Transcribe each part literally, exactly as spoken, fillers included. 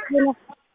Hello.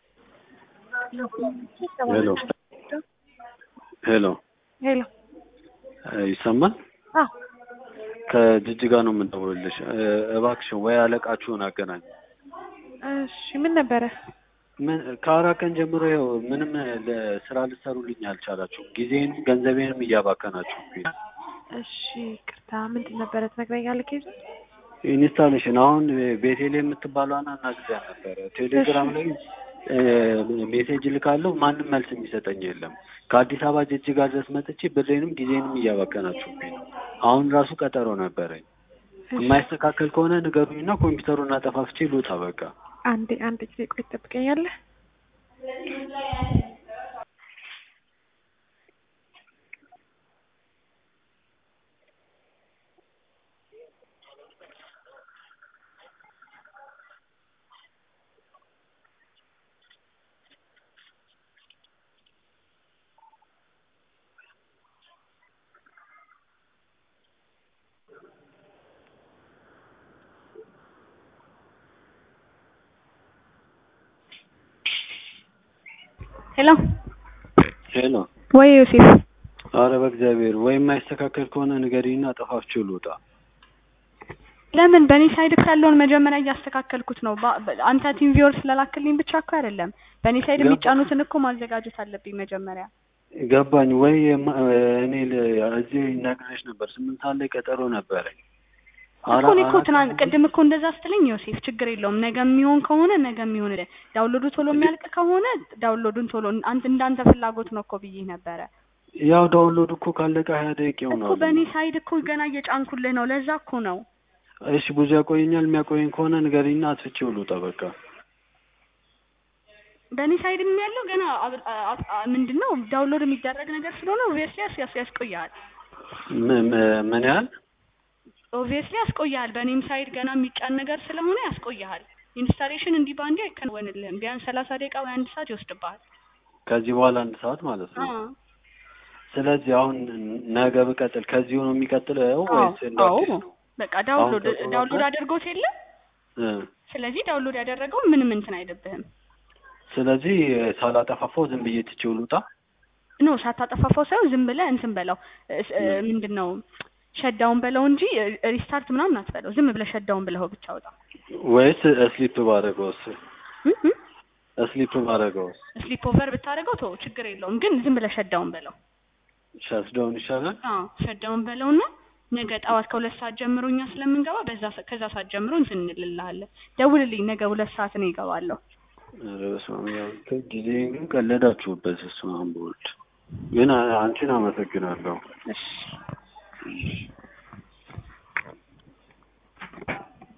Hello. Hello. Hello. ይሰማል? አዎ ከጅጅጋ ነው የምንደውልልሽ። እባክሽ ወይ አለቃችሁን አገናኝ። እሺ ምን ነበረ? ምን ከአራት ቀን ጀምሮ ይኸው ምንም ለስራ ልትሰሩልኝ አልቻላችሁም። ጊዜንም ገንዘቤንም እያባከናችሁብኝ። እሺ ቅርታ ምንድን ነበረ ትነግረኛለህ? ኬዙ ኢንስታሌሽን አሁን ቤቴል የምትባለዋና እናግዛት ነበረ። ቴሌግራም ላይ ሜሴጅ ልካለሁ፣ ማንም መልስ የሚሰጠኝ የለም። ከአዲስ አበባ ጅጅጋ ድረስ መጥቼ ብሬንም ጊዜንም እያባከናችሁብኝ ነው። አሁን ራሱ ቀጠሮ ነበረኝ። የማይስተካከል ከሆነ ንገሩኝና ኮምፒውተሩን አጠፋፍቼ ልውጣ በቃ። አንዴ አንድ ጊዜ ቆይ ትጠብቀኛለህ? ሄሎ ሄሎ ወይ ዮሴፍ። አረ በእግዚአብሔር ወይ የማይስተካከል ከሆነ ንገሪኝና አጠፋፍቼው ልውጣ። ለምን በኔ ሳይድ ያለውን መጀመሪያ እያስተካከልኩት ነው። አንተ ቲም ቪወር ስለላክልኝ ብቻ እኮ አይደለም፣ በኔ ሳይድ የሚጫኑትን እኮ ማዘጋጀት አለብኝ መጀመሪያ። ገባኝ ወይ እኔ እዚህ ነግሬሽ ነበር፣ ስምንት ሰዓት ላይ ቀጠሮ ነበረኝ እኮ እኔ እኮ ትናንት ቅድም እኮ እንደዛ ስትለኝ ዮሴፍ ችግር የለውም ነገ የሚሆን ከሆነ ነገ የሚሆን ዳውንሎዱ ቶሎ የሚያልቅ ከሆነ ዳውንሎዱን ቶሎ አንተ እንዳንተ ፍላጎት ነው እኮ ብዬ ነበረ። ያው ዳውንሎድ እኮ ካለቀ ሀያ ደቂቃ ይሆናል እኮ በኔ ሳይድ እኮ ገና እየጫንኩልህ ነው፣ ለዛ እኮ ነው። እሺ ብዙ ያቆየኛል። የሚያቆየኝ ከሆነ ንገሪኝና አጥፍቼው ልውጣ በቃ። በኔ ሳይድ ያለው ገና ምንድነው ዳውንሎድ የሚደረግ ነገር ስለሆነ ኦብቪየስሊ ያስቆያል። ምን ያህል ኦብቪየስሊ ያስቆያል። በኔም ሳይድ ገና የሚጫን ነገር ስለሆነ ያስቆያል። ኢንስታሌሽን እንዲህ ባንዴ አይከናወንልህም። ቢያንስ ሰላሳ ደቂቃ ወይ አንድ ሰዓት ይወስድብሃል። ከዚህ በኋላ አንድ ሰዓት ማለት ነው። ስለዚህ አሁን ነገ ብቀጥል ከዚህ ነው የሚቀጥለው ወይስ እንዳዲስ ነው? በቃ ዳውንሎድ ዳውንሎድ አድርጎት የለ እ ስለዚህ ዳውንሎድ ያደረገው ምንም እንትን አይደብህም። ስለዚህ ሳላጠፋፋው ዝም ብዬ ትቼው ልውጣ? ኖ ሳታጠፋፋው ሳይሆን ዝም ብለህ እንትን በለው። ምንድነው ሸዳውን በለው እንጂ ሪስታርት ምናምን አትበለው። ዝም ብለህ ሸዳውን ብለው ብቻ ወጣ። ወይስ ስሊፕ ባደረገውስ? ስሊፕ ባደረገውስ? ስሊፕ ኦቨር ብታደርገው ተው ችግር የለውም፣ ግን ዝም ብለህ ሸዳውን በለው። ሸዳውን ይሻላል? አዎ ሸዳውን በለውና ነገ ጠዋት ከሁለት ሰዓት ጀምሮ እኛ ስለምንገባ በዛ ከዛ ሰዓት ጀምሮ እንትን እንልልሃለን። ደውልልኝ፣ ነገ ሁለት ሰዓት ነው ይገባለሁ። ረስማም ያው ጊዜ ግን ቀለዳችሁበት። እሱ አንቦልድ ግን አንቺን አመሰግናለሁ። እሺ